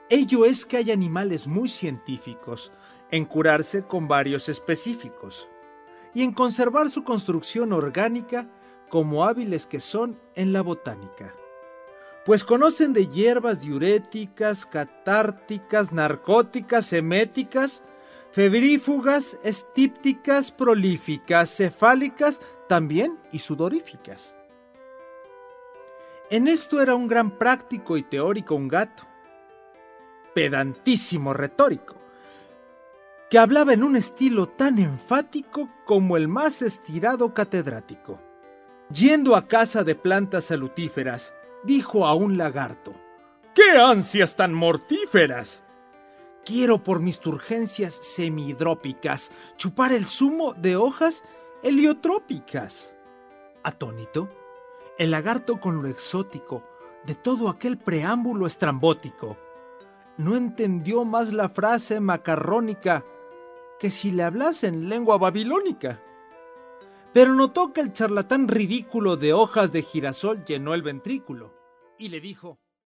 Ello es que hay animales muy científicos en curarse con varios específicos y en conservar su construcción orgánica como hábiles que son en la botánica. Pues conocen de hierbas diuréticas, catárticas, narcóticas, eméticas, febrífugas, estípticas, prolíficas, cefálicas también y sudoríficas. En esto era un gran práctico y teórico un gato, pedantísimo retórico, que hablaba en un estilo tan enfático como el más estirado catedrático. Yendo a casa de plantas salutíferas, dijo a un lagarto: ¡Qué ansias tan mortíferas! Quiero por mis turgencias semihidrópicas chupar el zumo de hojas heliotrópicas. Atónito, el lagarto con lo exótico de todo aquel preámbulo estrambótico no entendió más la frase macarrónica que si le hablase en lengua babilónica. Pero notó que el charlatán ridículo de hojas de girasol llenó el ventrículo y le dijo: